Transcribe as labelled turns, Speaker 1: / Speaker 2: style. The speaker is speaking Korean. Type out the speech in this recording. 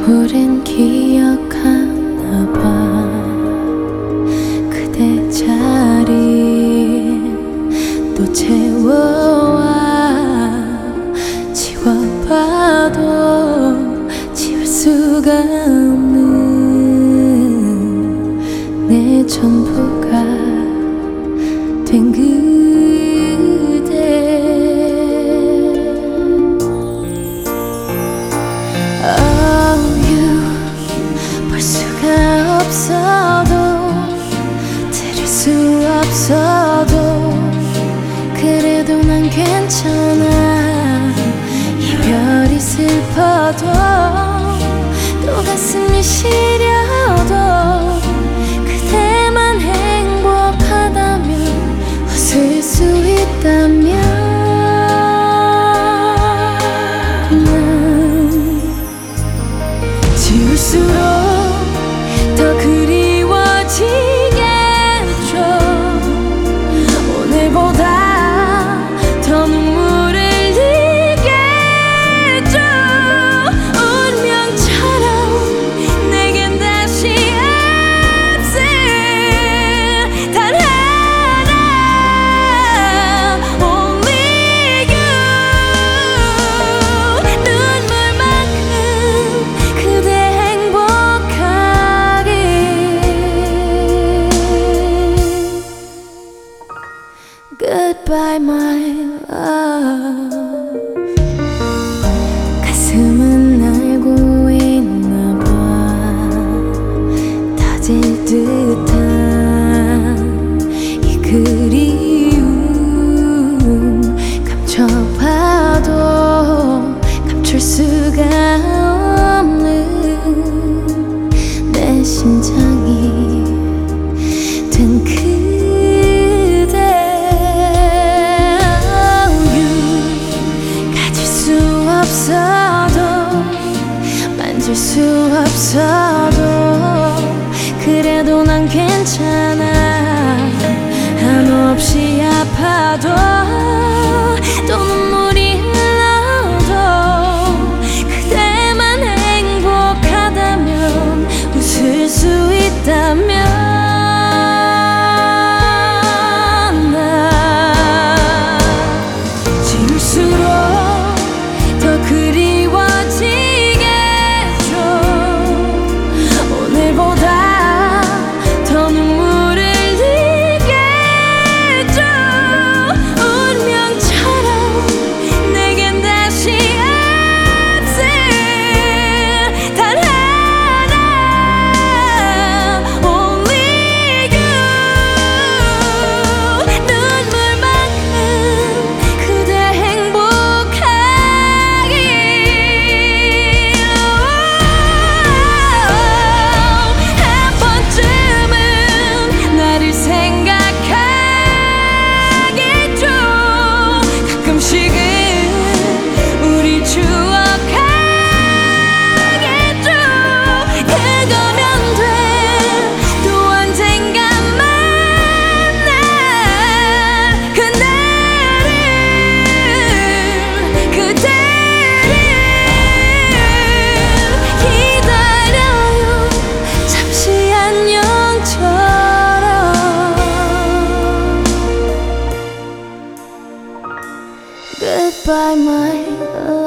Speaker 1: 우린 기억하나 봐. 그대 자리 또 채워와. 지워봐도 지울 수가 없는 내 전부가 된 그대. Oh you 볼 수가 없어도 들을 수 없어도 그래도 난 괜찮아. 이별이 슬퍼도 또 가슴이 시려도 그대만 행복하다면 웃을 수 있다면 난 지울수록 더 그리워지겠죠. 오늘보다 더 눈물을 흘리겠죠. 운명처럼 내겐 다시 없을 단 하나 Only you. 눈물만큼 그대 행복하길. Goodbye my love. 가슴은 알고 있나봐. 터질 듯한 이 그리움 감춰봐도 감출 수가 없는 내 심장이 된 그대. You 가질 수 없어도 만질 수 없어도 그래도 난 괜찮아. 한없이 아파도 또 눈물이 흘러도 그대만 행복하다면 웃을 수 있다면 난 지울수록 더 그리워지겠죠. 오늘보다 더 눈물을 흘리겠죠. 운명처럼 내겐 다시 없을 단 하나 Only you. 눈물만큼 그대 행복하길. 한 번쯤은 나를 생각하겠죠. 가끔씩은 우리 추억하겠죠. 그거면 돼. 또 언젠가 만날 그날을 그대를 기다려요. 잠시 안녕처럼. Goodbye my love.